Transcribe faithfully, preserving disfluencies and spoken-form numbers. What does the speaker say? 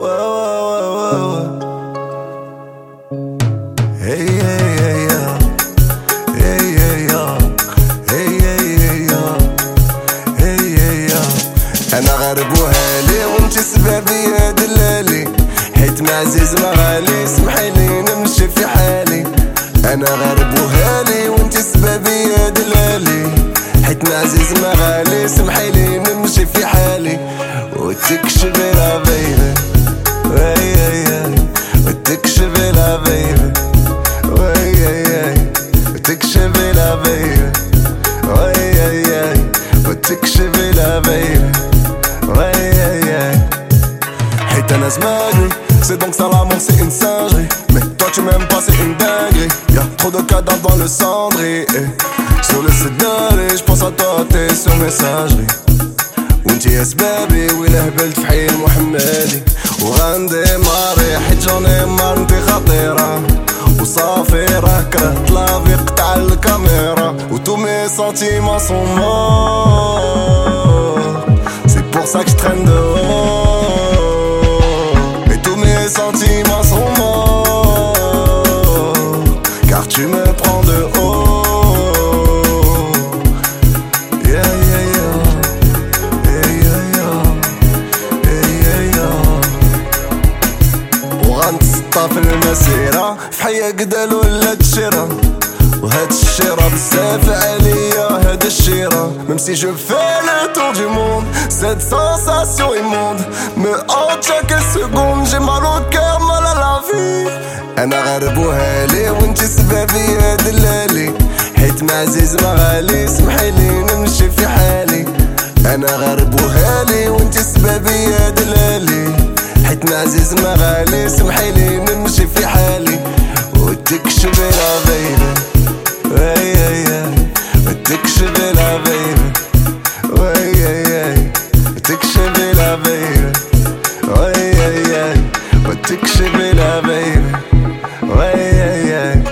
Ouais, ouais, ouais, ouais, ouais. Hey, hey, hey, yeah. Hey, hey, yeah. Hey, hey, hey, yeah. Hey, hey, yeah. أنا غرب وهالي وانت سبابي يا دلالي، حيت معزيز ما غالي سمحيلي نمشي في حالي. أنا غرب وهالي وانت سبابي يا دلالي، حيت معزيز ما غالي سمحيلي نمشي في حالي. وتكشفي لا بيبي وي وي وتكشفي لا بيبي وي وي وتكشفي لا بيبي وي وي وتكشفي لا بيبي وي وي. حيت أنا زماغري c'est donc ça l'amour, c'est une singerie. Mais toi tu m'aimes pas, c'est une dinguerie. Y'a trop de cadavres dans le cendrier. Sur le site de j'pense à toi, t'es sur messagerie. وانتي يا سبابي ويله هبلت في حي محمدي. وغنديماري حيت جوني مار انتي خطيرة، وصافي راه كرهت لافي قطع الكاميرا. و tous mes sentiments sont morts, c'est pour ça que je traîne dehors. Et tous mes sentiments sont morts, car tu me prends de haut. في المسيرة في حياة قدال ولا تشيرة، وهاد الشيرة بزاف عليا هاد الشيرة. Même si je fais le tour du monde, cette sensation immonde me hante chaque seconde. J'ai mal au cœur, mal à la vie. أنا غرب وهالي وانتي سبابي يا دلالي، حيت معزيز ما غالي سمحيلي نمشي في حالي. أنا غرب وهالي وانتي سبابي يا دلالي، حيت معزيز ما غالي سمحيلي نمشي في حالي. وتكشفي لا بيبي وي وي وتكشفي لا بيبي وي وي وتكشفي لا بيبي وي وي وتكشفي لا بيبي وي وي.